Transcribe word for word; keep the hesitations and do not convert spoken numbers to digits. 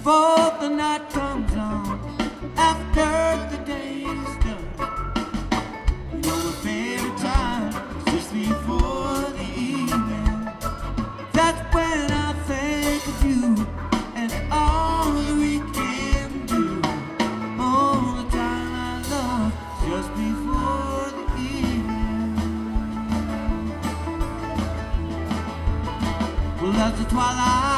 before the night comes on, after the day is done. You know my favorite time is just before the evening. That's when I think of you and all that we can do. All the time I love just before the evening. Well, as the twilight